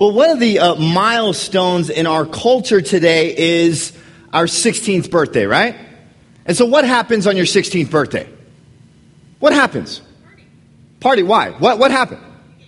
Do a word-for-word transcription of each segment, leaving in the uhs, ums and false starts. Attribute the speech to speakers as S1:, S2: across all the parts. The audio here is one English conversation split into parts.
S1: Well, one of the uh, milestones in our culture today is our sixteenth birthday, right? And so what happens on your sixteenth birthday? What happens? Party. Party, why? What, what happened?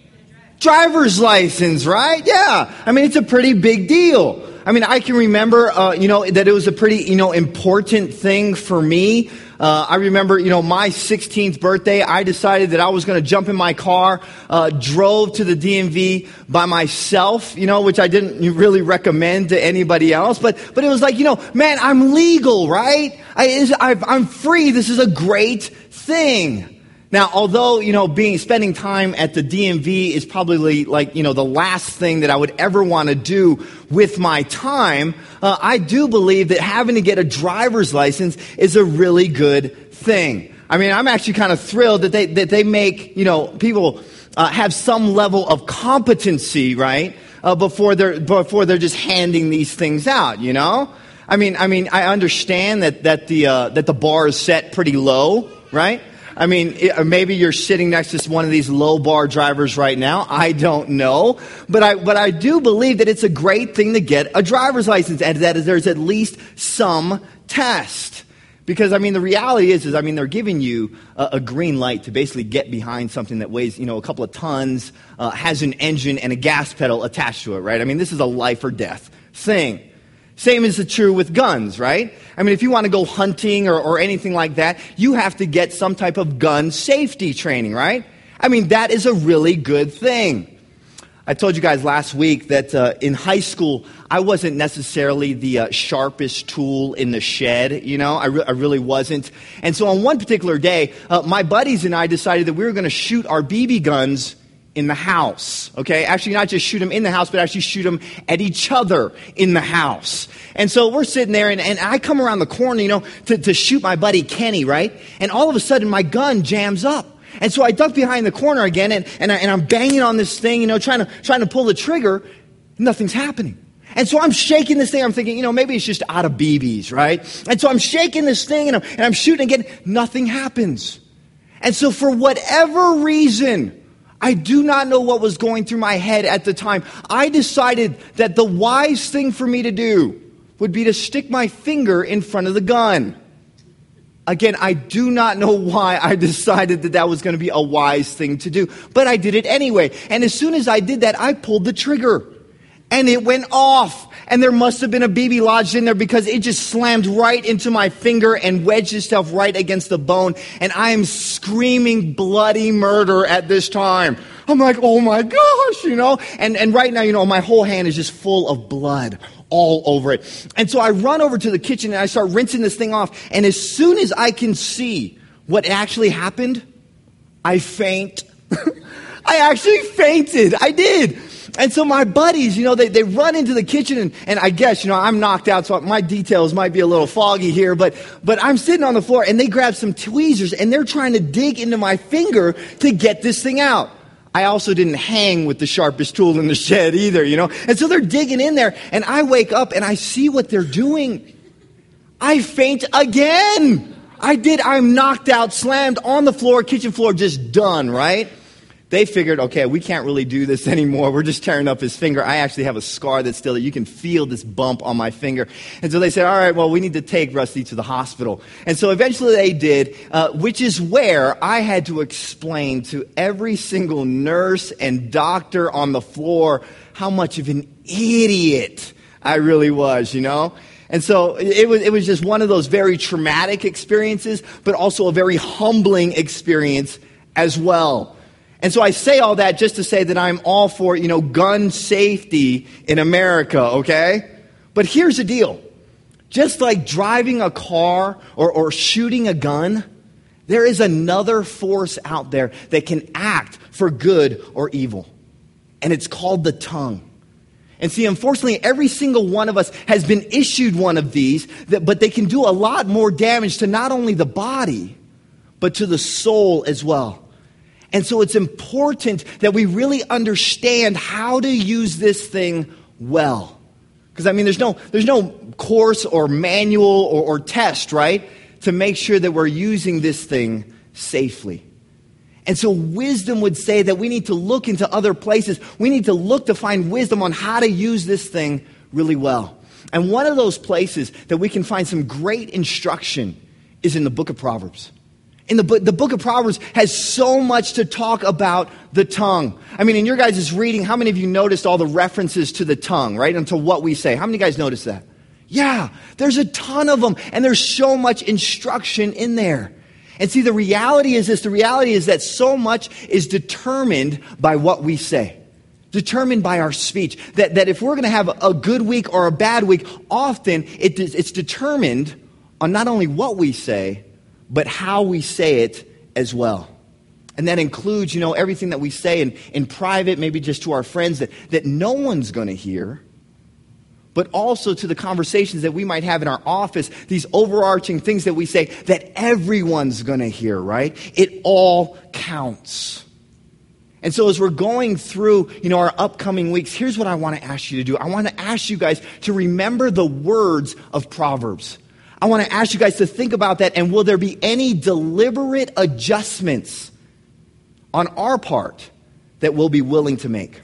S1: Driver's license, right? Yeah. I mean, it's a pretty big deal. I mean, I can remember, uh, you know, that it was a pretty, you know, important thing for me. Uh, I remember, you know, my sixteenth birthday, I decided that I was going to jump in my car, uh, drove to the D M V by myself, you know, which I didn't really recommend to anybody else. But, but it was like, you know, man, I'm legal, right? I, I've, I'm free. This is a great thing. Now, although, you know, being spending time at the D M V is probably like, you know, the last thing that I would ever want to do with my time, uh, I do believe that having to get a driver's license is a really good thing. I mean, I'm actually kind of thrilled that they that they make, you know, people uh, have some level of competency, right, uh, before they're before they're just handing these things out, you know. I mean, I mean, I understand that that the uh, that the bar is set pretty low, right? I mean, it, maybe you're sitting next to one of these low bar drivers right now. I don't know. But I, but I do believe that it's a great thing to get a driver's license and that there's at least some test. Because, I mean, the reality is, is I mean, they're giving you a, a green light to basically get behind something that weighs, you know, a couple of tons, uh, has an engine and a gas pedal attached to it, right? I mean, this is a life or death thing. Same is true with guns, right? I mean, if you want to go hunting or, or anything like that, you have to get some type of gun safety training, right? I mean, that is a really good thing. I told you guys last week that uh, in high school, I wasn't necessarily the uh, sharpest tool in the shed, you know? I, re- I really wasn't. And so on one particular day, uh, my buddies and I decided that we were going to shoot our B B guns in the house, okay? Actually, not just shoot them in the house, but actually shoot them at each other in the house. And so we're sitting there, and, and I come around the corner, you know, to, to shoot my buddy Kenny, right? And all of a sudden, my gun jams up. And so I duck behind the corner again, and, and, I, and I'm banging on this thing, you know, trying to, trying to pull the trigger. Nothing's happening. And so I'm shaking this thing. I'm thinking, you know, maybe it's just out of B Bs, right? And so I'm shaking this thing, and I'm, and I'm shooting again. Nothing happens. And so for whatever reason, I do not know what was going through my head at the time. I decided that the wise thing for me to do would be to stick my finger in front of the gun. Again, I do not know why I decided that that was going to be a wise thing to do, but I did it anyway. And as soon as I did that, I pulled the trigger, and it went off. And there must have been a B B lodged in there because it just slammed right into my finger and wedged itself right against the bone. And I am screaming bloody murder at this time. I'm like, oh my gosh, you know. And, and right now, you know, my whole hand is just full of blood all over it. And so I run over to the kitchen and I start rinsing this thing off. And as soon as I can see what actually happened, I faint. I actually fainted. I did. And so my buddies, you know, they, they run into the kitchen, and, and I guess, you know, I'm knocked out, so my details might be a little foggy here, but, but I'm sitting on the floor, and they grab some tweezers, and they're trying to dig into my finger to get this thing out. I also didn't hang with the sharpest tool in the shed either, you know. And so they're digging in there, and I wake up, and I see what they're doing. I faint again. I did. I'm knocked out, slammed on the floor, kitchen floor, just done, right? They figured, okay, we can't really do this anymore. We're just tearing up his finger. I actually have a scar that's still there. You can feel this bump on my finger. And so they said, all right, well, we need to take Rusty to the hospital. And so eventually they did, uh, which is where I had to explain to every single nurse and doctor on the floor how much of an idiot I really was, you know? And so it was, it was just one of those very traumatic experiences, but also a very humbling experience as well. And so I say all that just to say that I'm all for, you know, gun safety in America, okay? But here's the deal. Just like driving a car or, or shooting a gun, there is another force out there that can act for good or evil. And it's called the tongue. And see, unfortunately, every single one of us has been issued one of these, that, but they can do a lot more damage to not only the body, but to the soul as well. And so it's important that we really understand how to use this thing well. Because, I mean, there's no there's no course or manual or, or test, right, to make sure that we're using this thing safely. And so wisdom would say that we need to look into other places. We need to look to find wisdom on how to use this thing really well. And one of those places that we can find some great instruction is in the book of Proverbs. In the book, the book of Proverbs has so much to talk about the tongue. I mean, in your guys' reading, how many of you noticed all the references to the tongue, right? And to what we say? How many guys noticed that? Yeah, there's a ton of them. And there's so much instruction in there. And see, the reality is this. The reality is that so much is determined by what we say. Determined by our speech. That, that if we're going to have a good week or a bad week, often it, it's determined on not only what we say, but how we say it as well. And that includes, you know, everything that we say in, in private, maybe just to our friends that, that no one's going to hear, but also to the conversations that we might have in our office, these overarching things that we say that everyone's going to hear, right? It all counts. And so as we're going through, you know, our upcoming weeks, here's what I want to ask you to do. I want to ask you guys to remember the words of Proverbs. I want to ask you guys to think about that, and will there be any deliberate adjustments on our part that we'll be willing to make?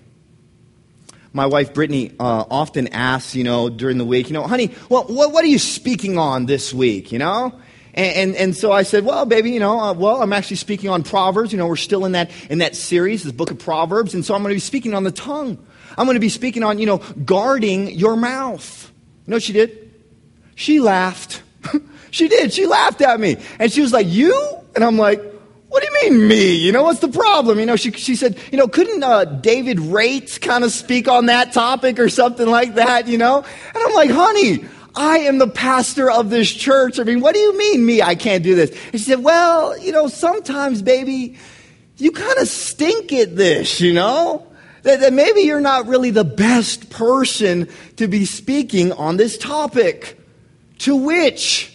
S1: My wife, Brittany, uh, often asks, you know, during the week, you know, honey, well, what, what are you speaking on this week, you know? And, and, and so I said, well, baby, you know, uh, well, I'm actually speaking on Proverbs. You know, we're still in that, in that series, this book of Proverbs. And so I'm going to be speaking on the tongue. I'm going to be speaking on, you know, guarding your mouth. You know what she did? She laughed. She did. She laughed at me. And she was like, you? And I'm like, what do you mean me? You know, what's the problem? You know, she she said, you know, couldn't uh, David Rates kind of speak on that topic or something like that, you know? And I'm like, honey, I am the pastor of this church. I mean, what do you mean me? I can't do this. And she said, well, you know, sometimes, baby, you kind of stink at this, you know? That, that maybe you're not really the best person to be speaking on this topic. To which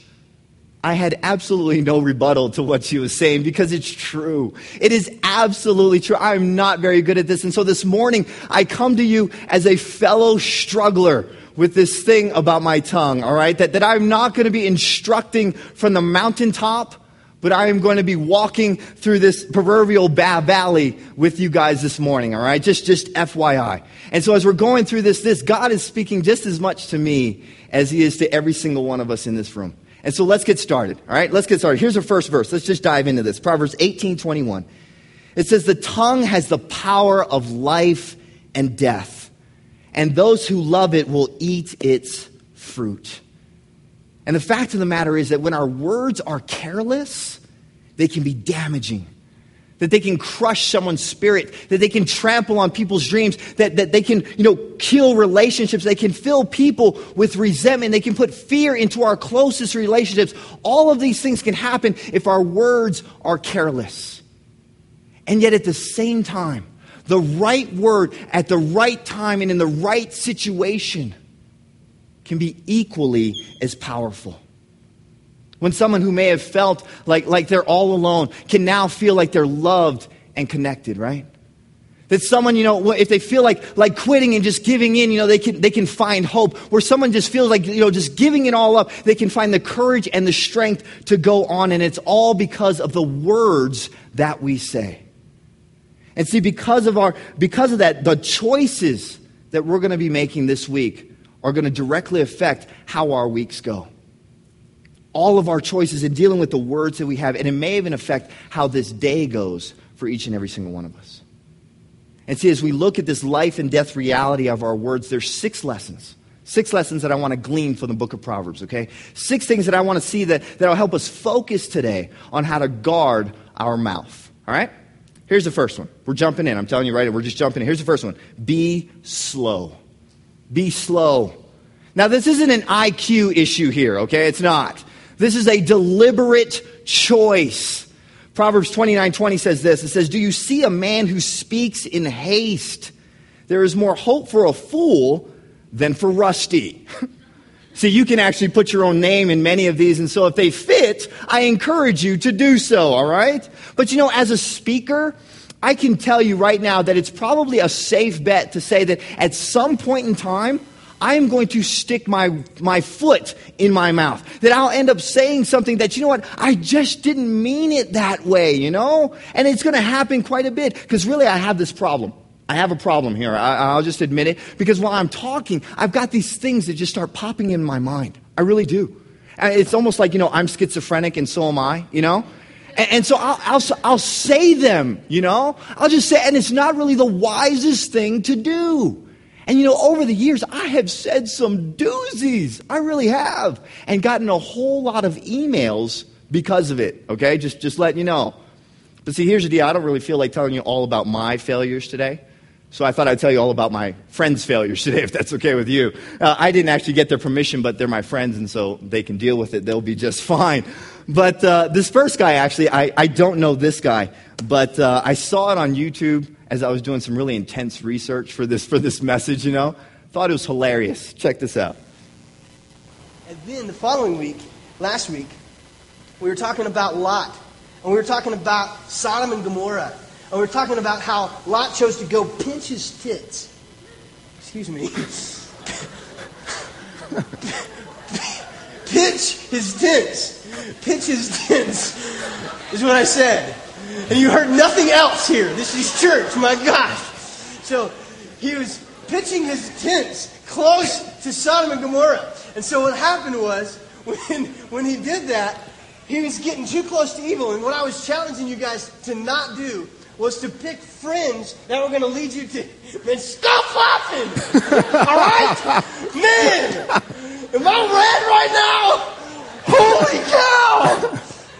S1: I had absolutely no rebuttal to what she was saying, because it's true. It is absolutely true. I'm not very good at this. And so this morning, I come to you as a fellow struggler with this thing about my tongue, all right? That, that I'm not going to be instructing from the mountaintop, but I am going to be walking through this proverbial bad valley with you guys this morning, all right? Just, just F Y I. And so as we're going through this, this, God is speaking just as much to me as he is to every single one of us in this room. And so let's get started, all right? Let's get started. Here's our first verse. Let's just dive into this. Proverbs eighteen twenty-one. It says, the tongue has the power of life and death, and those who love it will eat its fruit. And the fact of the matter is that when our words are careless, they can be damaging. That they can crush someone's spirit, that they can trample on people's dreams, that, that they can, you know, kill relationships, they can fill people with resentment, they can put fear into our closest relationships. All of these things can happen if our words are careless. And yet at the same time, the right word at the right time and in the right situation can be equally as powerful. When someone who may have felt like, like they're all alone can now feel like they're loved and connected, right? That someone, you know, if they feel like, like quitting and just giving in, you know, they can, they can find hope. Where someone just feels like, you know, just giving it all up, they can find the courage and the strength to go on. And it's all because of the words that we say. And see, because of our, because of that, the choices that we're going to be making this week are going to directly affect how our weeks go. All of our choices in dealing with the words that we have, and it may even affect how this day goes for each and every single one of us. And see, as we look at this life and death reality of our words, there's six lessons. Six lessons that I want to glean from the book of Proverbs, okay? Six things that I want to see that, that will help us focus today on how to guard our mouth, all right? Here's the first one. We're jumping in. I'm telling you right, we're just jumping in. Here's the first one. Be slow. Be slow. Now, this isn't an I Q issue here, okay? It's not. This is a deliberate choice. Proverbs twenty-nine twenty says this. It says, do you see a man who speaks in haste? There is more hope for a fool than for Rusty. See, you can actually put your own name in many of these. And so if they fit, I encourage you to do so, all right? But you know, as a speaker, I can tell you right now that it's probably a safe bet to say that at some point in time, I am going to stick my, my foot in my mouth. That I'll end up saying something that, you know what, I just didn't mean it that way, you know? And it's going to happen quite a bit, because really I have this problem. I have a problem here. I, I'll just admit it. Because while I'm talking, I've got these things that just start popping in my mind. I really do. And it's almost like, you know, I'm schizophrenic and so am I, you know? And, and so I'll, I'll, I'll say them, you know? I'll just say, and it's not really the wisest thing to do. And, you know, over the years, I have said some doozies. I really have. And gotten a whole lot of emails because of it, okay? Just, just letting you know. But see, here's the deal. I don't really feel like telling you all about my failures today. So I thought I'd tell you all about my friends' failures today, if that's okay with you. Uh, I didn't actually get their permission, but they're my friends, and so they can deal with it. They'll be just fine. But uh, this first guy, actually, I, I don't know this guy, but uh, I saw it on YouTube as I was doing some really intense research for this for this message, you know. Thought it was hilarious. Check this out.
S2: And then the following week, last week, we were talking about Lot. And we were talking about Sodom and Gomorrah. And we were talking about how Lot chose to go pinch his tits. Excuse me. Pinch his tits. Pinch his tits is what I said. And you heard nothing else here. This is church, my gosh. So he was pitching his tents close to Sodom and Gomorrah. And so what happened was, when, when he did that, he was getting too close to evil. And what I was challenging you guys to not do was to pick friends that were going to lead you to, man, stop laughing! All right? Man! Am I red right now? Holy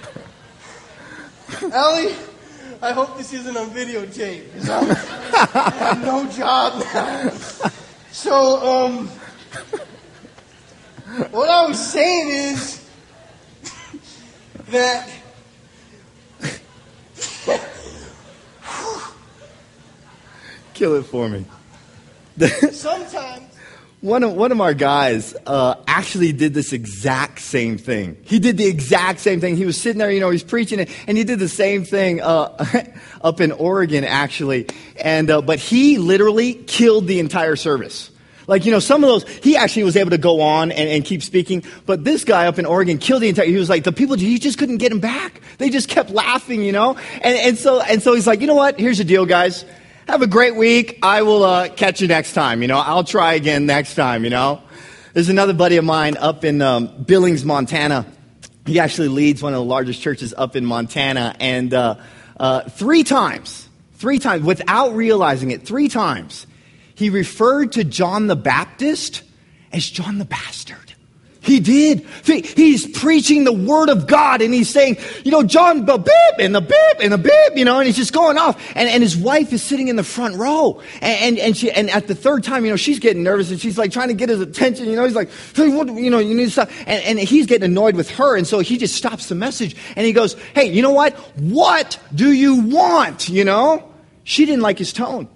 S2: cow! Allie, I hope this isn't on videotape, because I have no job now. So, um, what I was saying is that
S1: kill it for me.
S2: sometimes
S1: One of, one of our guys uh, actually did this exact same thing. He did the exact same thing. He was sitting there, you know, he's preaching it, and he did the same thing uh, up in Oregon, actually. And uh, but he literally killed the entire service. Like, you know, some of those, he actually was able to go on and, and keep speaking. But this guy up in Oregon killed the entire, he was like, the people, you just couldn't get him back. They just kept laughing, you know. And, and so and so he's like, you know what, here's the deal, guys. Have a great week. I will uh, catch you next time. You know, I'll try again next time, you know. There's another buddy of mine up in um, Billings, Montana. He actually leads one of the largest churches up in Montana. And uh, uh, three times, three times, without realizing it, three times, he referred to John the Baptist as John the Bastard. He did. He's preaching the word of God, and he's saying, you know, John, the bib, and the bib, and the bib, you know, and he's just going off. And, and his wife is sitting in the front row. And, and, and, she, and at the third time, you know, she's getting nervous, and she's like trying to get his attention. You know, he's like, hey, what, you know, you need to stop. And, and he's getting annoyed with her, and so he just stops the message. And he goes, hey, you know what? What do you want? You know? She didn't like his tone.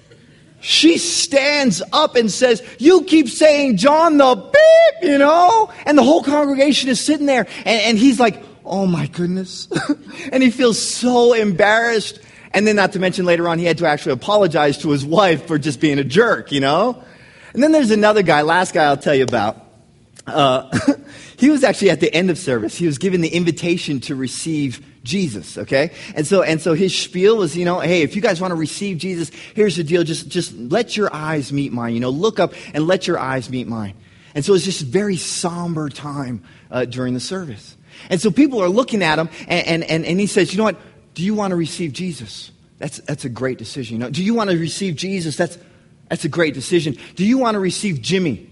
S1: She stands up and says, you keep saying John the beep, you know? And the whole congregation is sitting there. And, and he's like, oh my goodness. And he feels so embarrassed. And then not to mention later on, he had to actually apologize to his wife for just being a jerk, you know? And then there's another guy, last guy I'll tell you about. Uh, he was actually at the end of service. He was given the invitation to receive Jesus, okay? And so and so his spiel was, you know, hey, if you guys want to receive Jesus, here's the deal. Just, just let your eyes meet mine. You know, look up and let your eyes meet mine. And so it's just a very somber time uh, during the service. And so people are looking at him, and, and, and, and he says, you know what? Do you want to receive Jesus? That's, that's a great decision. You know, do you want to receive Jesus? That's, that's a great decision. Do you want to receive Jimmy?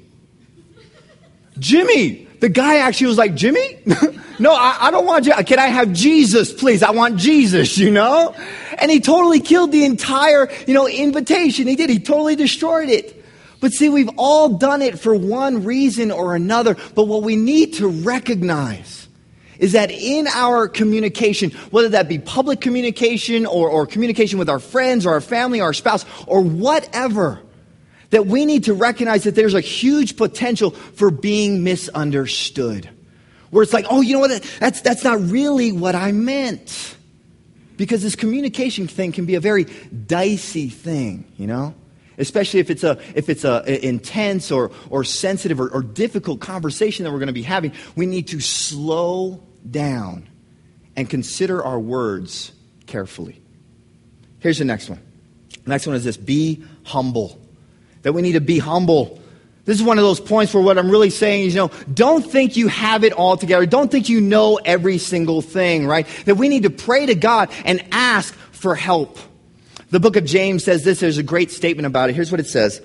S1: Jimmy! The guy actually was like, Jimmy? No, I, I don't want you. Can I have Jesus, please? I want Jesus, you know? And he totally killed the entire, you know, invitation. He did. He totally destroyed it. But see, we've all done it for one reason or another. But what we need to recognize is that in our communication, whether that be public communication or, or communication with our friends or our family or our spouse or whatever, that we need to recognize that there's a huge potential for being misunderstood. Where it's like, oh, you know what? That's, that's not really what I meant. Because this communication thing can be a very dicey thing, you know? especially if it's a if it's a, a intense or or sensitive or, or difficult conversation that we're going to be having, we need to slow down and consider our words carefully. Here's the next one. The next one is this: be humble. That we need to be humble. This is one of those points where what I'm really saying is, you know, don't think you have it all together. Don't think you know every single thing, right? That we need to pray to God and ask for help. The book of James says this. There's a great statement about it. Here's what it says.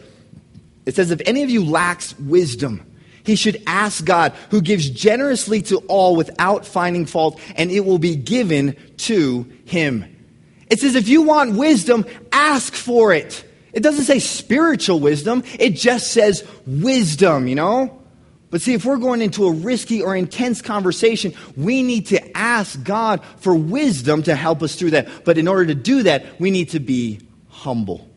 S1: It says, if any of you lacks wisdom, he should ask God, who gives generously to all without finding fault, and it will be given to him. It says, if you want wisdom, ask for it. It doesn't say spiritual wisdom. It just says wisdom, you know? But see, if we're going into a risky or intense conversation, we need to ask God for wisdom to help us through that. But in order to do that, we need to be humble.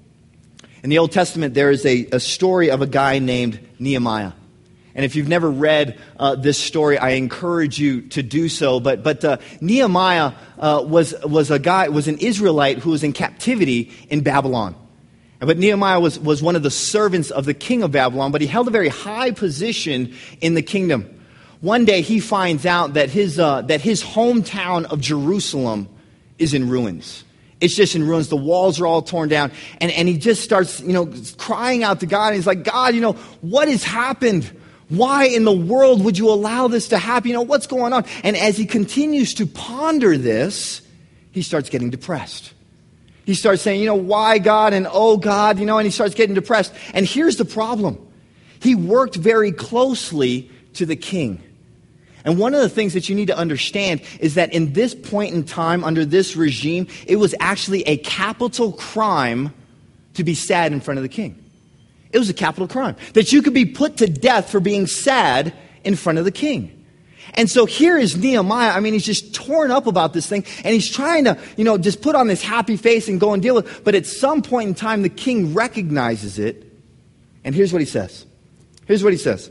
S1: In the Old Testament, there is a, a story of a guy named Nehemiah. And if you've never read uh, this story, I encourage you to do so. But but uh, Nehemiah uh, was was a guy was an Israelite who was in captivity in Babylon. But Nehemiah was, was one of the servants of the king of Babylon, but he held a very high position in the kingdom. One day he finds out that his uh, that his hometown of Jerusalem is in ruins. It's just in ruins. The walls are all torn down. And, and he just starts, you know, crying out to God. And he's like, God, you know, what has happened? Why in the world would you allow this to happen? You know, what's going on? And as he continues to ponder this, he starts getting depressed. He starts saying, you know, why God and oh God, you know, and he starts getting depressed. And here's the problem. He worked very closely to the king. And one of the things that you need to understand is that in this point in time, under this regime, it was actually a capital crime to be sad in front of the king. It was a capital crime. That you could be put to death for being sad in front of the king. And so here is Nehemiah. I mean, he's just torn up about this thing. And he's trying to, you know, just put on this happy face and go and deal with it. But at some point in time, the king recognizes it. And here's what he says. Here's what he says.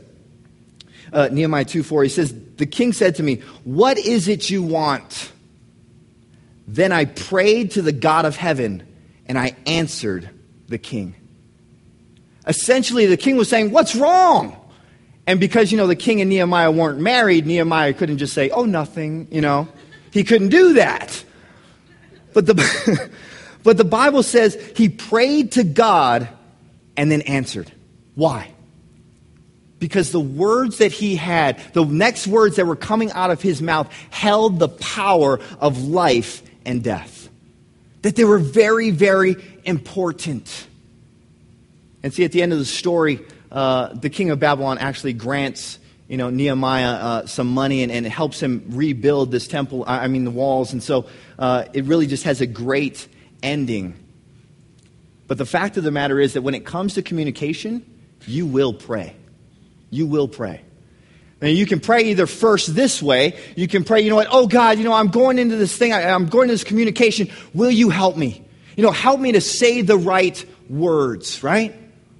S1: Uh, Nehemiah two four, he says, the king said to me, what is it you want? Then I prayed to the God of heaven, and I answered the king. Essentially, the king was saying, what's wrong? And because, you know, the king and Nehemiah weren't married, Nehemiah couldn't just say, oh, nothing, you know. He couldn't do that. But the, but the Bible says he prayed to God and then answered. Why? Because the words that he had, the next words that were coming out of his mouth, held the power of life and death. That they were very, very important. And see, at the end of the story, uh, the king of Babylon actually grants, you know, Nehemiah uh, some money and, and it helps him rebuild this temple, I mean the walls. And so uh, it really just has a great ending. But the fact of the matter is that when it comes to communication, you will pray. You will pray. Now, you can pray either first this way. You can pray, you know what, oh God, you know, I'm going into this thing. I, I'm going to this communication. Will you help me? You know, help me to say the right words, right?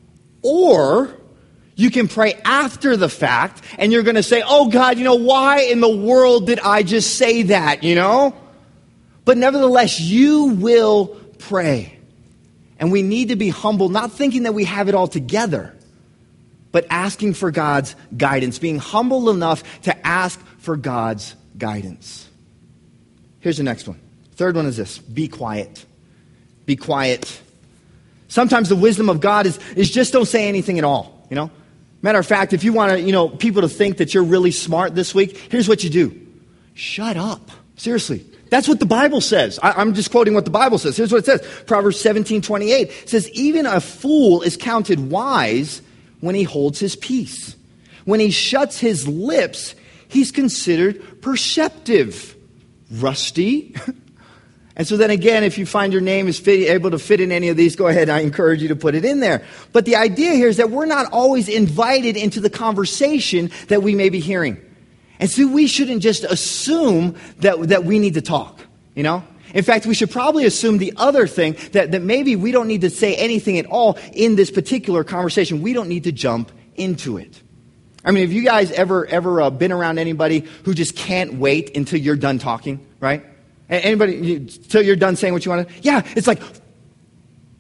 S1: Or you can pray after the fact and you're going to say, oh God, you know, why in the world did I just say that, you know? But nevertheless, you will pray. And we need to be humble, not thinking that we have it all together, but asking for God's guidance, being humble enough to ask for God's guidance. Here's the next one. Third one is this: be quiet. Be quiet. Sometimes the wisdom of God is, is just don't say anything at all, you know? Matter of fact, if you want to, you know, people to think that you're really smart this week, here's what you do. Shut up. Seriously. That's what the Bible says. I, I'm just quoting what the Bible says. Here's what it says. Proverbs seventeen twenty-eight says, even a fool is counted wise when he holds his peace. When he shuts his lips, he's considered perceptive. Rusty. And so then again, if you find your name is fit, able to fit in any of these, go ahead. I encourage you to put it in there. But the idea here is that we're not always invited into the conversation that we may be hearing. And so we shouldn't just assume that, that we need to talk, you know? In fact, we should probably assume the other thing, that, that maybe we don't need to say anything at all in this particular conversation. We don't need to jump into it. I mean, have you guys ever, ever uh, been around anybody who just can't wait until you're done talking, right? Anybody, until you're done saying what you want to? Yeah, it's like,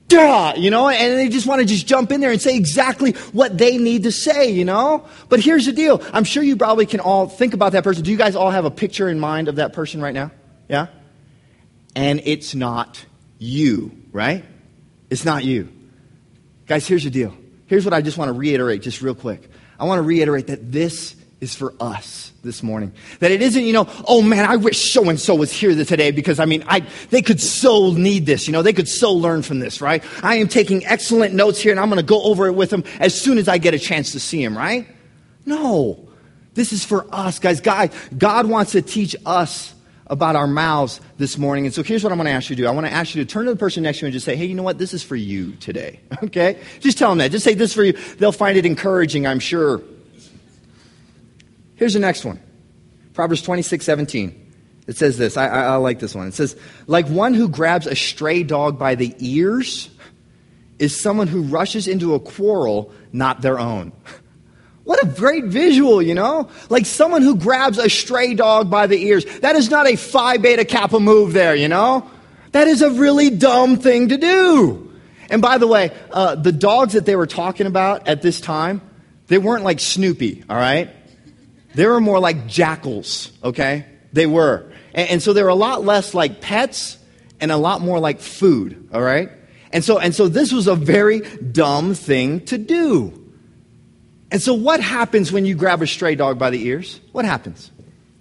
S1: duh, you know, and they just want to just jump in there and say exactly what they need to say, you know. But here's the deal. I'm sure you probably can all think about that person. Do you guys all have a picture in mind of that person right now? Yeah? And it's not you, right? It's not you. Guys, here's the deal. Here's what I just want to reiterate just real quick. I want to reiterate that this is for us this morning. That it isn't, you know, oh man, I wish so-and-so was here today because, I mean, I they could so need this, you know, they could so learn from this, right? I am taking excellent notes here and I'm going to go over it with them as soon as I get a chance to see him, right? No. This is for us, guys. God, God wants to teach us about our mouths this morning. And so here's what I'm going to ask you to do. I want to ask you to turn to the person next to you and just say, hey, you know what? This is for you today. Okay? Just tell them that. Just say this is for you. They'll find it encouraging, I'm sure. Here's the next one. Proverbs twenty-six seventeen. It says this. I, I, I like this one. It says, like one who grabs a stray dog by the ears is someone who rushes into a quarrel not their own. What a great visual, you know? Like someone who grabs a stray dog by the ears. That is not a Phi Beta Kappa move there, you know? That is a really dumb thing to do. And by the way, uh, the dogs that they were talking about at this time, they weren't like Snoopy, all right? They were more like jackals, okay? They were. And, and so they were a lot less like pets and a lot more like food, all right? And so, and so this was a very dumb thing to do. And so what happens when you grab a stray dog by the ears? What happens?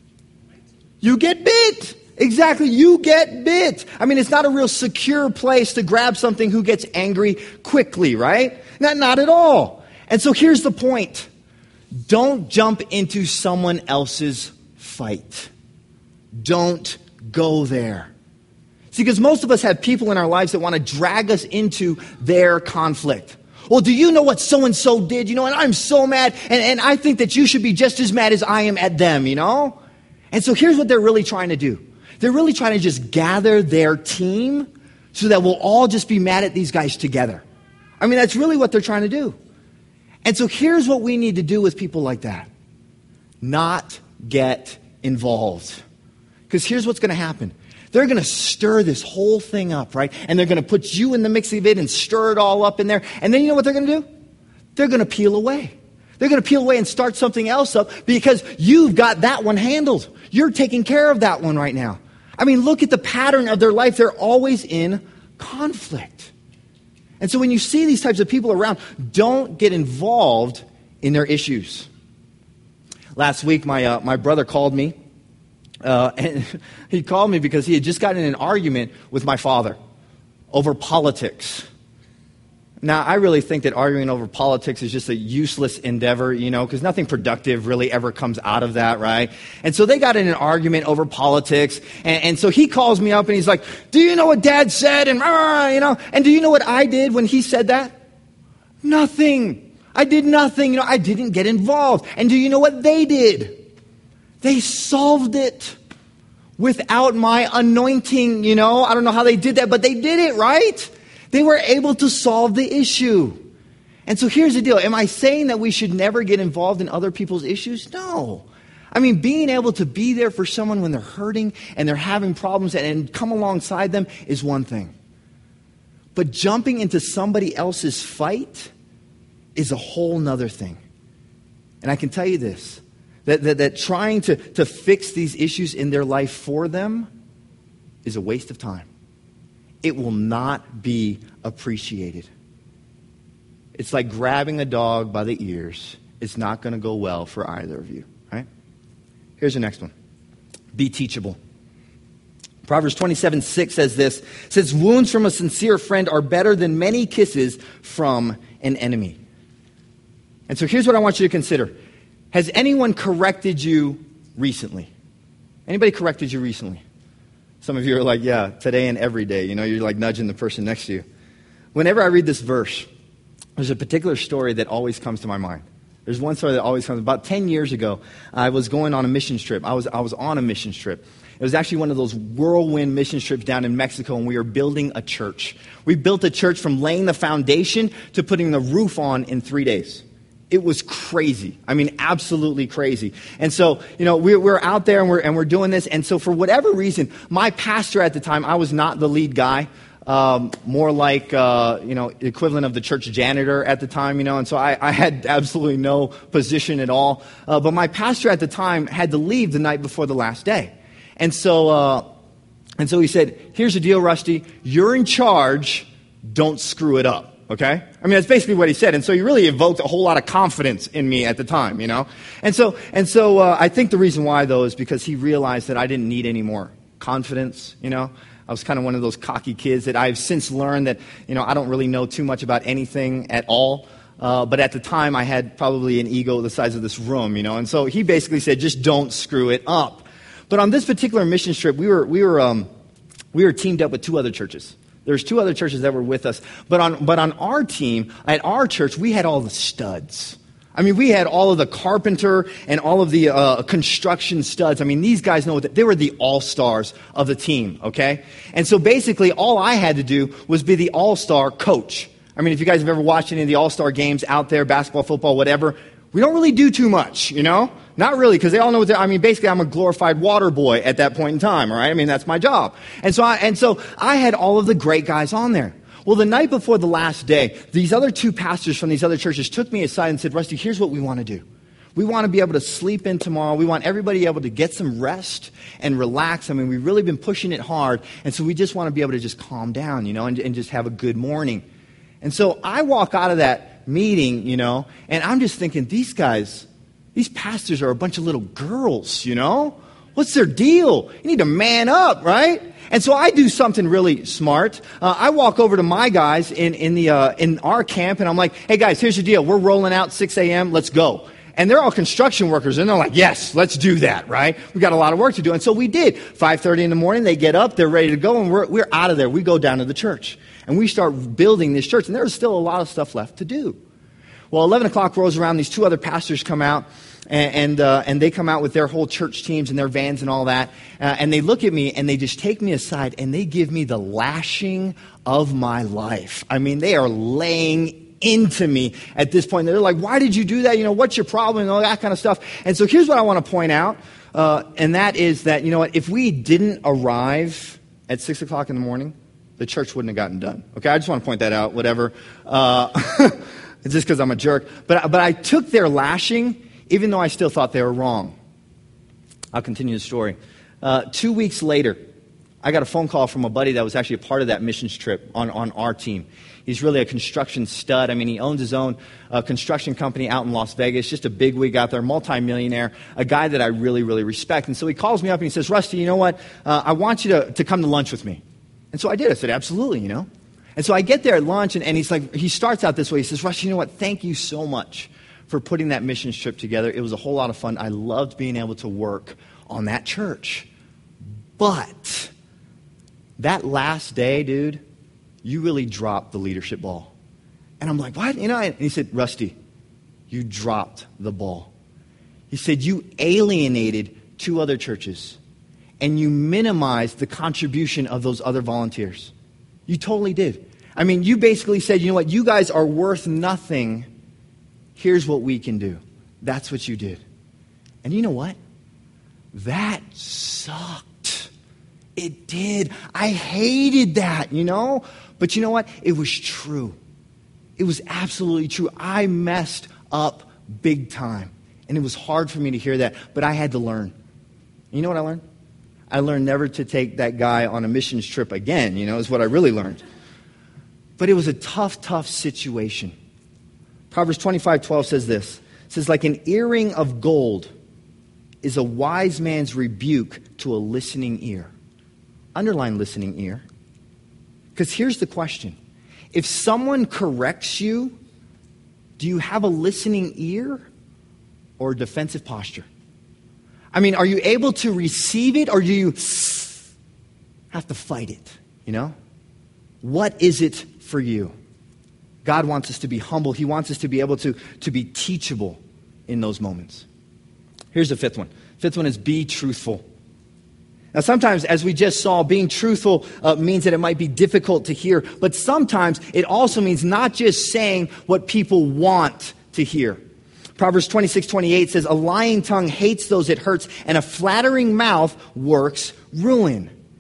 S1: You get bit. Exactly. You get bit. I mean, it's not a real secure place to grab something who gets angry quickly, right? Not, not at all. And so here's the point. Don't jump into someone else's fight. Don't go there. See, because most of us have people in our lives that want to drag us into their conflict. Well, do you know what so-and-so did? You know, and I'm so mad, and, and I think that you should be just as mad as I am at them, you know? And so here's what they're really trying to do. They're really trying to just gather their team so that we'll all just be mad at these guys together. I mean, that's really what they're trying to do. And so here's what we need to do with people like that. Not get involved. Because here's what's going to happen. They're going to stir this whole thing up, right? And they're going to put you in the mix of it and stir it all up in there. And then you know what they're going to do? They're going to peel away. They're going to peel away and start something else up because you've got that one handled. You're taking care of that one right now. I mean, look at the pattern of their life. They're always in conflict. And so when you see these types of people around, don't get involved in their issues. Last week, my uh, my brother called me. Uh, and he called me because he had just gotten in an argument with my father over politics. Now, I really think that arguing over politics is just a useless endeavor, you know, because nothing productive really ever comes out of that, right? And so they got in an argument over politics. And, and so he calls me up and he's like, do you know what Dad said? And, uh, you know, and do you know what I did when he said that? Nothing. I did nothing. You know, I didn't get involved. And do you know what they did? They solved it without my anointing, you know. I don't know how they did that, but they did it, right? They were able to solve the issue. And so here's the deal. Am I saying that we should never get involved in other people's issues? No. I mean, being able to be there for someone when they're hurting and they're having problems and, and come alongside them is one thing. But jumping into somebody else's fight is a whole nother thing. And I can tell you this. That, that, that trying to, to fix these issues in their life for them is a waste of time. It will not be appreciated. It's like grabbing a dog by the ears. It's not going to go well for either of you, right? Here's the next one. Be teachable. Proverbs twenty-seven six says this. It says, wounds from a sincere friend are better than many kisses from an enemy. And so here's what I want you to consider. Has anyone corrected you recently? Anybody corrected you recently? Some of you are like, yeah, today and every day. You know, you're like nudging the person next to you. Whenever I read this verse, there's a particular story that always comes to my mind. There's one story that always comes. About ten years ago, I was going on a missions trip. I was I was on a missions trip. It was actually one of those whirlwind mission trips down in Mexico, and we were building a church. We built a church from laying the foundation to putting the roof on in three days. It was crazy. I mean, absolutely crazy. And so, you know, we're, we're out there and we're, and we're doing this. And so for whatever reason, my pastor at the time, I was not the lead guy. um, more like, uh, you know, equivalent of the church janitor at the time, you know, and so I, I had absolutely no position at all. Uh, but my pastor at the time had to leave the night before the last day. And so, uh, and so he said, here's the deal, Rusty, you're in charge, don't screw it up. Okay? I mean, that's basically what he said. And so he really evoked a whole lot of confidence in me at the time, you know? And so, and so uh, I think the reason why, though, is because he realized that I didn't need any more confidence, you know? I was kind of one of those cocky kids that I've since learned that, you know, I don't really know too much about anything at all. Uh, but at the time, I had probably an ego the size of this room, you know? And so he basically said, just don't screw it up. But on this particular mission trip, we were, we were, um, we were teamed up with two other churches. There's two other churches that were with us. But on but on our team, at our church, we had all the studs. I mean, we had all of the carpenter and all of the uh, construction studs. I mean, these guys know what they were the all-stars of the team, okay? And so basically, all I had to do was be the all-star coach. I mean, if you guys have ever watched any of the all-star games out there, basketball, football, whatever, we don't really do too much, you know? Not really, because they all know what they're, I mean, basically, I'm a glorified water boy at that point in time, all right? I mean, that's my job. And so I, and so I had all of the great guys on there. Well, the night before the last day, these other two pastors from these other churches took me aside and said, Rusty, here's what we want to do. We want to be able to sleep in tomorrow. We want everybody able to get some rest and relax. I mean, we've really been pushing it hard. And so we just want to be able to just calm down, you know, and, and just have a good morning. And so I walk out of that meeting, you know, and I'm just thinking, these guys, these pastors are a bunch of little girls, you know? What's their deal? You need to man up, right? And so I do something really smart. Uh, I walk over to my guys in, in, the, uh, in our camp, and I'm like, hey, guys, here's the deal. We're rolling out six a.m. Let's go. And they're all construction workers, and they're like, yes, let's do that, right? We got a lot of work to do. And so we did. five thirty in the morning, they get up, they're ready to go, and we're, we're out of there. We go down to the church, and we start building this church, and there's still a lot of stuff left to do. Well, eleven o'clock rolls around, these two other pastors come out, and and, uh, and they come out with their whole church teams and their vans and all that, uh, and they look at me, and they just take me aside, and they give me the lashing of my life. I mean, they are laying into me at this point. They're like, why did you do that? You know, what's your problem? And all that kind of stuff. And so here's what I want to point out, uh, and that is that, you know what, if we didn't arrive at six o'clock in the morning, the church wouldn't have gotten done. Okay, I just want to point that out, whatever. Uh, it's just because I'm a jerk. But, but I took their lashing, even though I still thought they were wrong. I'll continue the story. Uh, two weeks later, I got a phone call from a buddy that was actually a part of that missions trip on, on our team. He's really a construction stud. I mean, he owns his own uh, construction company out in Las Vegas, just a bigwig out there, multimillionaire, a guy that I really, really respect. And so he calls me up and he says, Rusty, you know what? Uh, I want you to, to come to lunch with me. And so I did. I said, absolutely, you know. And so I get there at lunch, and, and he's like, he starts out this way. He says, Rusty, you know what? Thank you so much for putting that missions trip together. It was a whole lot of fun. I loved being able to work on that church. But that last day, dude, you really dropped the leadership ball. And I'm like, what? You know, and he said, Rusty, you dropped the ball. He said, you alienated two other churches, and you minimized the contribution of those other volunteers. You totally did. I mean, you basically said, you know what, you guys are worth nothing. Here's what we can do. That's what you did. And you know what? That sucked. It did. I hated that, you know? But you know what? It was true. It was absolutely true. I messed up big time. And it was hard for me to hear that, but I had to learn. You know what I learned? I learned never to take that guy on a missions trip again, you know, is what I really learned. But it was a tough, tough situation. Proverbs twenty-five twelve says this. It says, like an earring of gold is a wise man's rebuke to a listening ear. Underline listening ear. Because here's the question. If someone corrects you, do you have a listening ear or a defensive posture? I mean, are you able to receive it, or do you have to fight it? You know? What is it for you? God wants us to be humble. He wants us to be able to, to be teachable in those moments. Here's the fifth one. Fifth one is be truthful. Now, sometimes, as we just saw, being truthful uh, means that it might be difficult to hear. But sometimes it also means not just saying what people want to hear. Proverbs twenty-six twenty-eight says, a lying tongue hates those it hurts, and a flattering mouth works ruin.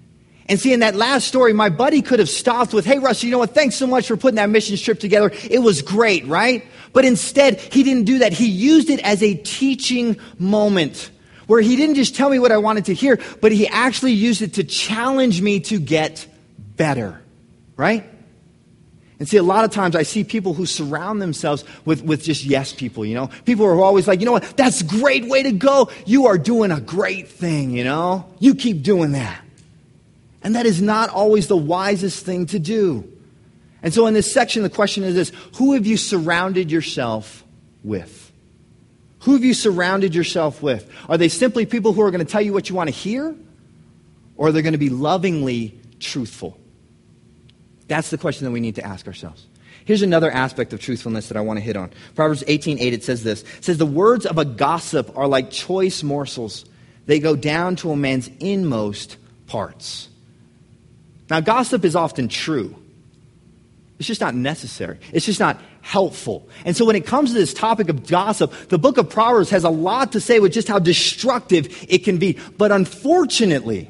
S1: And see, in that last story, my buddy could have stopped with, hey, Russ, you know what? Thanks so much for putting that missions trip together. It was great, right? But instead, he didn't do that. He used it as a teaching moment where he didn't just tell me what I wanted to hear, but he actually used it to challenge me to get better, right? And see, a lot of times I see people who surround themselves with, with just yes people, you know? People are always like, you know what? That's a great way to go. You are doing a great thing, you know? You keep doing that. And that is not always the wisest thing to do. And so in this section, the question is this: who have you surrounded yourself with? Who have you surrounded yourself with? Are they simply people who are going to tell you what you want to hear? Or are they going to be lovingly truthful? That's the question that we need to ask ourselves. Here's another aspect of truthfulness that I want to hit on. Proverbs eighteen eight, it says this. It says, the words of a gossip are like choice morsels. They go down to a man's inmost parts. Now, gossip is often true. It's just not necessary. It's just not helpful. And so when it comes to this topic of gossip, the book of Proverbs has a lot to say with just how destructive it can be. But unfortunately,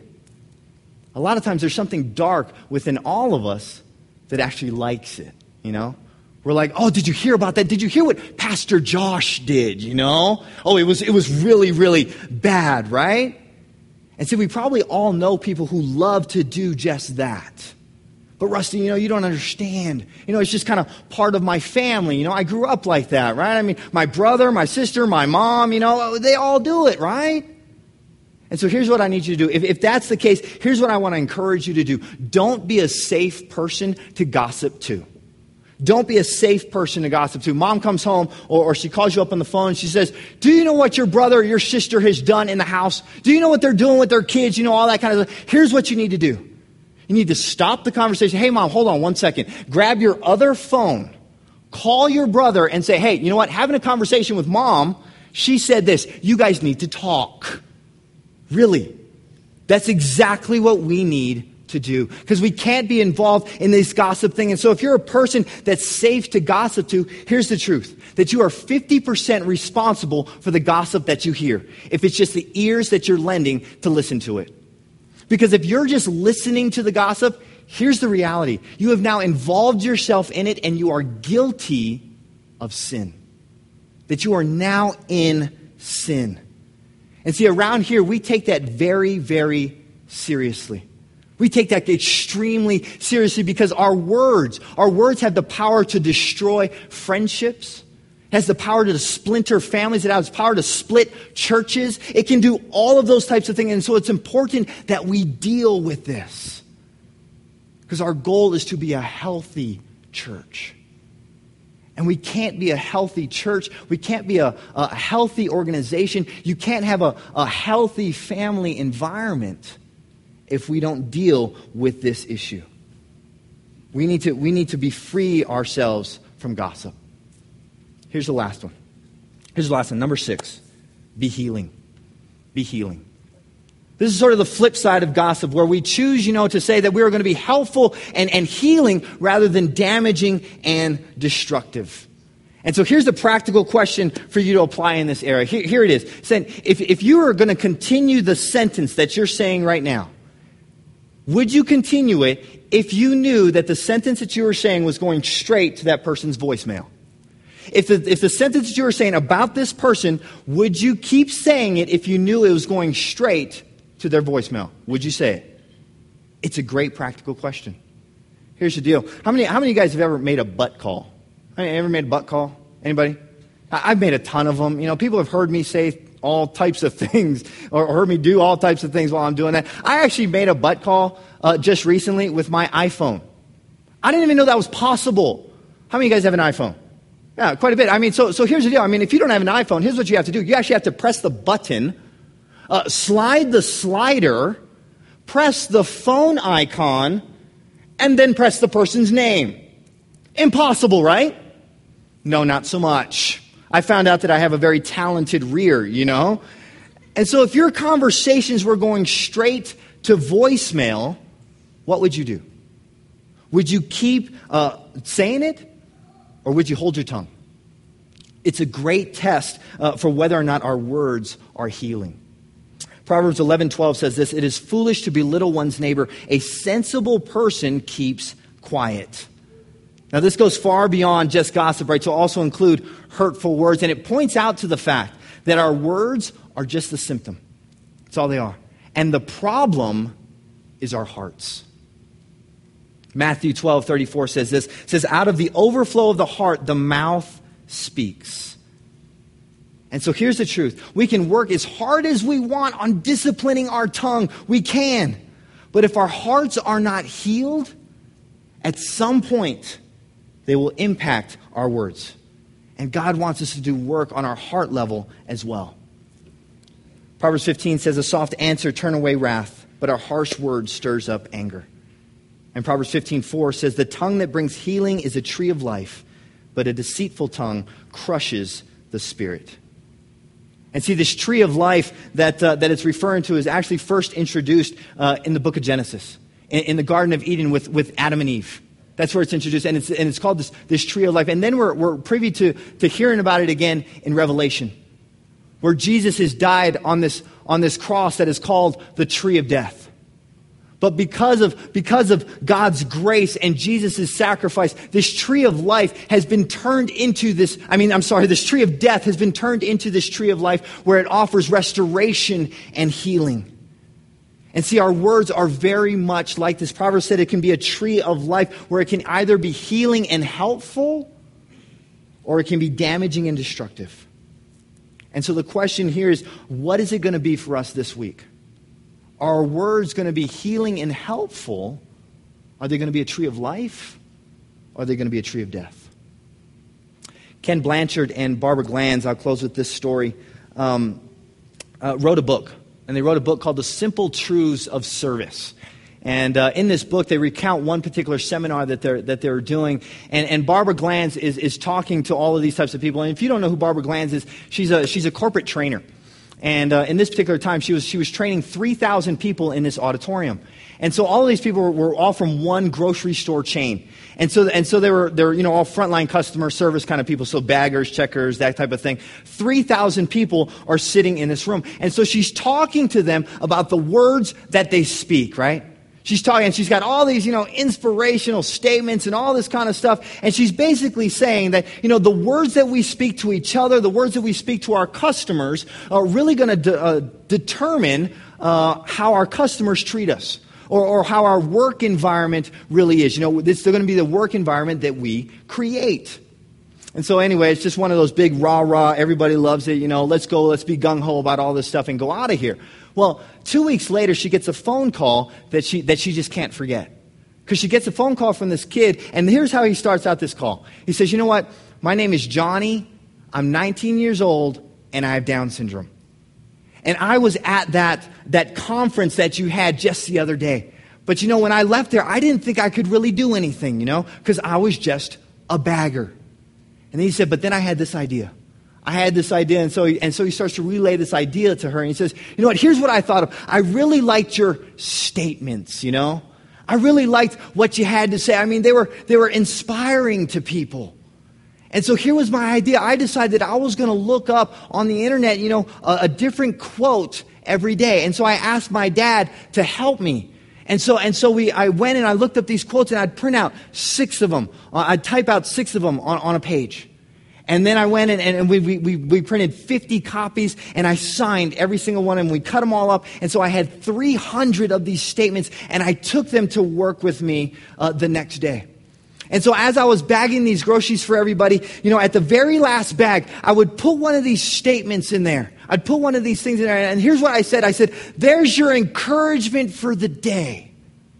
S1: a lot of times there's something dark within all of us that actually likes it, you know? We're like, oh, did you hear about that? Did you hear what Pastor Josh did, you know? Oh, it was it was really, really bad, right? And so we probably all know people who love to do just that. But Rusty, you know, you don't understand. You know, it's just kind of part of my family. You know, I grew up like that, right? I mean, my brother, my sister, my mom, you know, they all do it, right? And so here's what I need you to do. If, if that's the case, here's what I want to encourage you to do. Don't be a safe person to gossip to. Don't be a safe person to gossip to. Mom comes home or, or she calls you up on the phone and she says, do you know what your brother or your sister has done in the house? Do you know what they're doing with their kids? You know, all that kind of stuff. Here's what you need to do. You need to stop the conversation. Hey, Mom, hold on one second. Grab your other phone. Call your brother and say, hey, you know what? Having a conversation with Mom, she said this. You guys need to talk. Really. That's exactly what we need to do, because we can't be involved in this gossip thing. And so if you're a person that's safe to gossip to, here's the truth, that you are fifty percent responsible for the gossip that you hear, if it's just the ears that you're lending to listen to it. Because if you're just listening to the gossip, here's the reality. You have now involved yourself in it and you are guilty of sin. That you are now in sin. And see, around here, we take that very, very seriously. We take that extremely seriously because our words, our words have the power to destroy friendships. It has the power to splinter families. It has the power to split churches. It can do all of those types of things. And so it's important that we deal with this. Because our goal is to be a healthy church. And we can't be a healthy church. We can't be a, a healthy organization. You can't have a, a healthy family environment if we don't deal with this issue. We need to, we need to be free ourselves from gossip. Here's the last one. Here's the last one. Number six, be healing. Be healing. This is sort of the flip side of gossip, where we choose, you know, to say that we are going to be helpful and, and healing rather than damaging and destructive. And so here's the practical question for you to apply in this area. Here, here it is. Saying, if, if you are going to continue the sentence that you're saying right now, would you continue it if you knew that the sentence that you were saying was going straight to that person's voicemail? If the, if the sentence that you were saying about this person, would you keep saying it if you knew it was going straight to their voicemail? Would you say it? It's a great practical question. Here's the deal. How many, how many of you guys have ever made a butt call? I mean, ever made a butt call? Anybody? I, I've made a ton of them. You know, people have heard me say all types of things or heard me do all types of things while I'm doing that. I actually made a butt call uh, just recently with my iPhone. I didn't even know that was possible. How many of you guys have an iPhone? Yeah, quite a bit. I mean, so so here's the deal. I mean, if you don't have an iPhone, here's what you have to do. You actually have to press the button, uh, slide the slider, press the phone icon, and then press the person's name. Impossible, right? No, not so much. I found out that I have a very talented rear, you know? And so if your conversations were going straight to voicemail, what would you do? Would you keep uh, saying it? Or would you hold your tongue? It's a great test uh, for whether or not our words are healing. Proverbs eleven twelve says this, "It is foolish to belittle one's neighbor. A sensible person keeps quiet." Now, this goes far beyond just gossip, right? To also include hurtful words. And it points out to the fact that our words are just the symptom. That's all they are. And the problem is our hearts. Matthew twelve thirty-four says this, it says, "Out of the overflow of the heart, the mouth speaks." And so here's the truth. We can work as hard as we want on disciplining our tongue. We can. But if our hearts are not healed, at some point, they will impact our words. And God wants us to do work on our heart level as well. Proverbs fifteen says, "A soft answer turn away wrath, but a harsh word stirs up anger." And Proverbs fifteen four says, "The tongue that brings healing is a tree of life, but a deceitful tongue crushes the spirit." And see, this tree of life that uh, that it's referring to is actually first introduced uh, in the book of Genesis, in, in the Garden of Eden with, with Adam and Eve. That's where it's introduced, and it's and it's called this, this tree of life. And then we're we're privy to, to hearing about it again in Revelation, where Jesus has died on this on this cross that is called the tree of death. But because of because of God's grace and Jesus' sacrifice, this tree of life has been turned into this, I mean, I'm sorry, this tree of death has been turned into this tree of life where it offers restoration and healing. And see, our words are very much like this. Proverbs said it can be a tree of life where it can either be healing and helpful or it can be damaging and destructive. And so the question here is, what is it going to be for us this week? Are our words going to be healing and helpful? Are they going to be a tree of life? Or are they going to be a tree of death? Ken Blanchard and Barbara Glanz, I'll close with this story, um, uh, wrote a book. And they wrote a book called The Simple Truths of Service. And uh, in this book, they recount one particular seminar that they're that they're doing. And, and Barbara Glanz is, is talking to all of these types of people. And if you don't know who Barbara Glanz is, she's a she's a corporate trainer. And uh, in this particular time, she was she was training three thousand people in this auditorium. And so all of these people were, were all from one grocery store chain. And so and so they were they were you know all frontline customer service kind of people, so baggers, checkers, that type of thing. three thousand people are sitting in this room. And so she's talking to them about the words that they speak, right? She's talking, and she's got all these, you know, inspirational statements and all this kind of stuff. And she's basically saying that, you know, the words that we speak to each other, the words that we speak to our customers are really going to de- uh, determine uh, how our customers treat us, or, or how our work environment really is. You know, it's going to be the work environment that we create. And so anyway, it's just one of those big rah-rah, everybody loves it, you know, let's go, let's be gung-ho about all this stuff and go out of here. Well, two weeks later, she gets a phone call that she that she just can't forget. Because she gets a phone call from this kid, and here's how he starts out this call. He says, "You know what? My name is Johnny. I'm nineteen years old, and I have Down syndrome. And I was at that, that conference that you had just the other day. But, you know, when I left there, I didn't think I could really do anything, you know, because I was just a bagger." And then he said, "But then I had this idea. I had this idea." And so, he, and so he starts to relay this idea to her. And he says, "You know what, here's what I thought of. I really liked your statements, you know. I really liked what you had to say. I mean, they were they were inspiring to people. And so here was my idea. I decided that I was going to look up on the internet, you know, a, a different quote every day. And so I asked my dad to help me. And so and so we I went and I looked up these quotes, and I'd print out six of them. Uh, I'd type out six of them on, on a page. And then I went and, and we, we, we printed fifty copies, and I signed every single one, and we cut them all up. And so I had three hundred of these statements, and I took them to work with me uh, the next day. And so as I was bagging these groceries for everybody, you know, at the very last bag, I would put one of these statements in there. I'd put one of these things in there, and here's what I said. I said, "There's your encouragement for the day.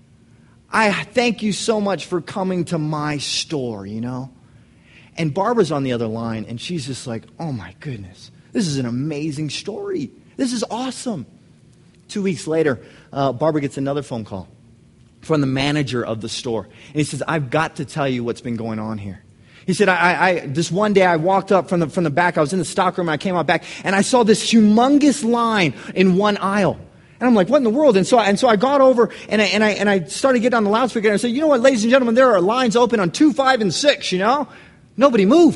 S1: I thank you so much for coming to my store, you know." And Barbara's on the other line, and she's just like, "Oh my goodness, this is an amazing story. This is awesome." Two weeks later, uh, Barbara gets another phone call from the manager of the store. And he says, "I've got to tell you what's been going on here." He said, I, I, this one day I walked up from the, from the back. I was in the stockroom, and I came out back, and I saw this humongous line in one aisle. And I'm like, "What in the world?" And so, I, and so I got over, and I, and I, and I started getting on the loudspeaker, and I said, "You know what, ladies and gentlemen, there are lines open on two, five, and six, you know?" Nobody moved.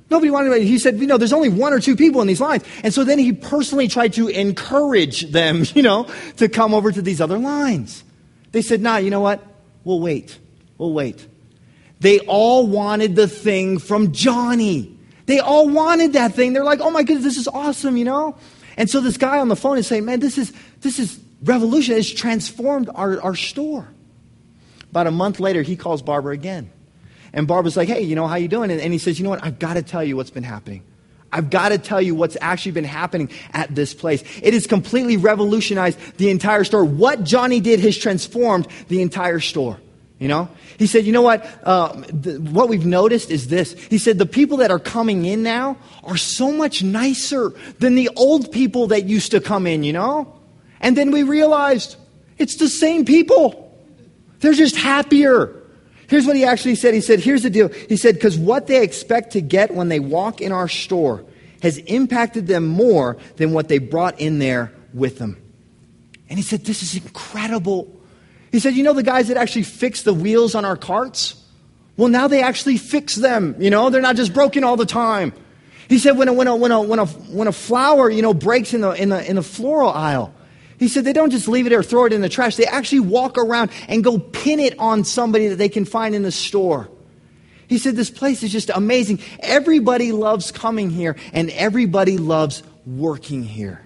S1: Nobody wanted to. He said, you know, there's only one or two people in these lines. And so then he personally tried to encourage them, you know, to come over to these other lines. They said, nah, you know what? We'll wait. We'll wait. They all wanted the thing from Johnny. They all wanted that thing. They're like, oh my goodness, this is awesome, you know? And so this guy on the phone is saying, man, this is this is revolution. It's transformed our, our store. About a month later, he calls Barbara again. And Barbara's like, hey, you know, how you doing? And, and he says, you know what? I've got to tell you what's been happening. I've got to tell you what's actually been happening at this place. It has completely revolutionized the entire store. What Johnny did has transformed the entire store. You know? He said, you know what? Uh, th- what we've noticed is this. He said, the people that are coming in now are so much nicer than the old people that used to come in, you know? And then we realized it's the same people. They're just happier. Here's what he actually said. He said, here's the deal. He said, because what they expect to get when they walk in our store has impacted them more than what they brought in there with them. And he said, this is incredible. He said, you know the guys that actually fix the wheels on our carts? Well, now they actually fix them. You know, they're not just broken all the time. He said, when a, when a, when a, when a, when a flower, you know, breaks in the, in the, in the floral aisle, he said they don't just leave it or throw it in the trash. They actually walk around and go pin it on somebody that they can find in the store. He said this place is just amazing. Everybody loves coming here and everybody loves working here.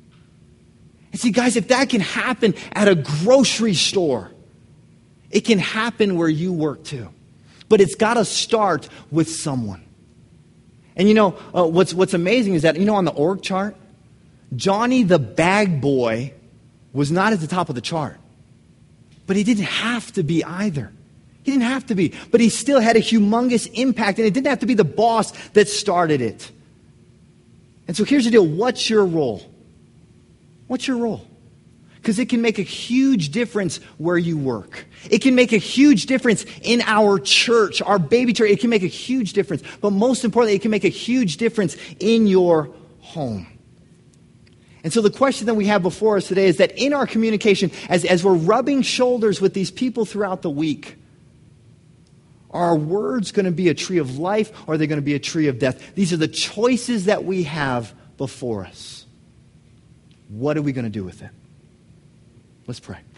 S1: And see, guys, if that can happen at a grocery store, it can happen where you work too. But it's got to start with someone. And you know, uh, what's, what's amazing is that, you know, on the org chart, Johnny the bag boy was not at the top of the chart. But he didn't have to be either. He didn't have to be. But he still had a humongous impact. And it didn't have to be the boss that started it. And so here's the deal. What's your role? What's your role? Because it can make a huge difference where you work. It can make a huge difference in our church, our baby church. It can make a huge difference. But most importantly, it can make a huge difference in your home. And so the question that we have before us today is that in our communication, as, as we're rubbing shoulders with these people throughout the week, are our words going to be a tree of life or are they going to be a tree of death? These are the choices that we have before us. What are we going to do with it? Let's pray.